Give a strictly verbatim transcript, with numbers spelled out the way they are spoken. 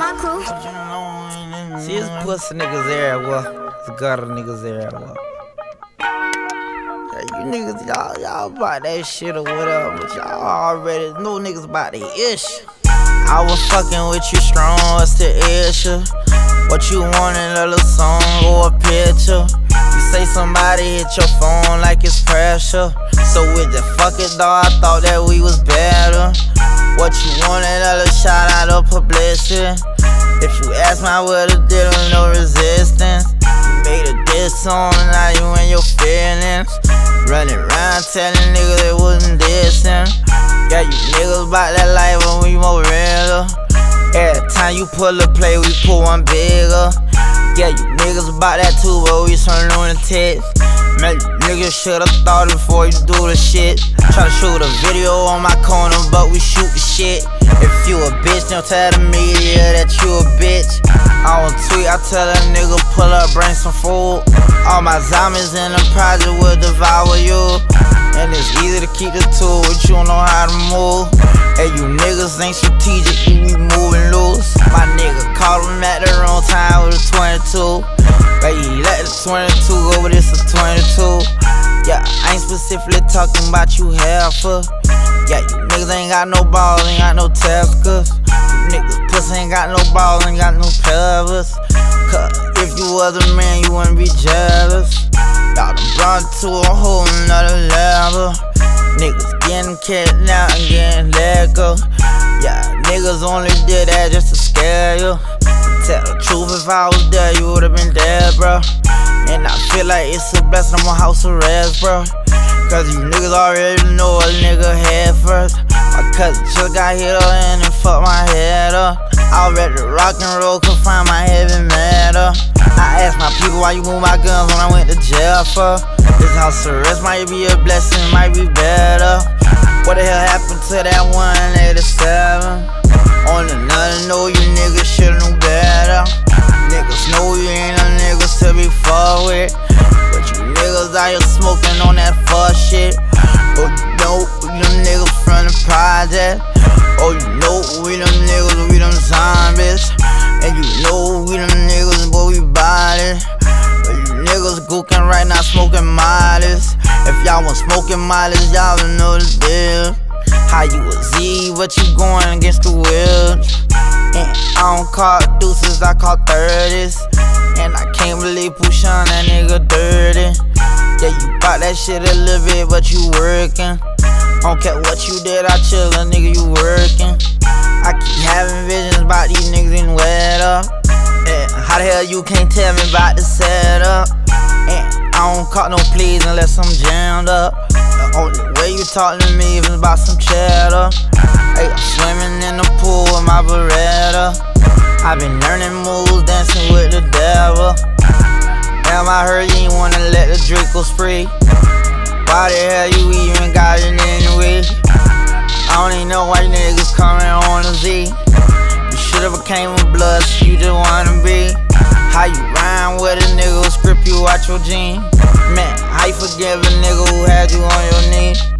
my crew. See, it's pussy niggas everywhere. It's gutter niggas everywhere. Yeah, you niggas, y'all, y'all about that shit or whatever, but y'all already know niggas about the issue. I was fucking with you strong, what's the issue? What you want in a little song or a picture? You say somebody hit your phone like it's pressure. So with the fuck it dog, I thought that we was better. What you wanted, a little shout out of publicity. If you ask me, I would've did no resistance. You made a diss song, now you in your feelings. Running around telling niggas they wasn't dissing. Yeah, you niggas bout that life when we more realer. Every time you pull a play, we pull one bigger. Yeah, you niggas bout that too, but we some lunatics. Man, niggas should've thought it before you do the shit. Try to shoot a video on my corner, but we shoot the shit. If you a bitch, don't tell the media that you a bitch. I don't tweet, I tell a nigga pull up, bring some food. All my zombies in the project will devour you. And it's easy to keep the tool, but you don't know how to move. Hey, you niggas ain't strategic, you be moving loose. My nigga called him at the wrong time with a twenty-two. But he let the twenty-two go, but it's a twenty-two. Yeah, I ain't specifically talking about you heifer. Yeah, you niggas ain't got no balls, ain't got no testicles. You niggas pussy ain't got no balls, ain't got no pelvis. Cause if you was a man, you wouldn't be jealous. Y'all done brought it to a whole nother level. Niggas getting kidnapped and getting let go. Yeah, niggas only did that just to scare you. Tell the truth, if I was there, you would've been dead, bro. And I feel like it's a blessing I'm on house arrest, bro. Cause you niggas already know a nigga head first. My cousin just got hit up and it fucked my head up. I was ready to rock and roll, could find my heavy metal. I asked my people why you move my guns when I went to jail for. This house arrest might be a blessing, might be better. What the hell happened to that one eighty-seven? On another note, you niggas should've knew better. Niggas know you ain't no niggas to be fucked with. But you niggas out here smoking on that fuck shit. Oh, you know we them niggas from the project. Oh, you know we them niggas, we them zombies. And you know we them niggas, boy, we bodies. But you niggas gooking right now, smoking mollies. If y'all want smoking mollies, y'all don't know the deal. How you a Z, but you going against the wheels. And I don't call deuces, I call thirties. And I can't believe Pushan, that nigga dirty. Yeah, you bout that shit a little bit, but you working. Don't care what you did, I chillin', nigga, you working. I keep having visions about these niggas in wet up. And how the hell you can't tell me about the setup? And I don't call no please unless I'm jammed up. The only way you talk to me is about some cheddar. Hey, I'm swimming in the pool with my Beretta. I've been learning moves, dancing with the devil. Damn, I heard you ain't wanna let the Draco spree. Why the hell you even got it anyway? I don't even know why you niggas coming on the Z. You should've became a blood, so you just wanna be. How you rhyme with a nigga who script you out your jeans? Man, how you forgive a nigga who had you on your knees?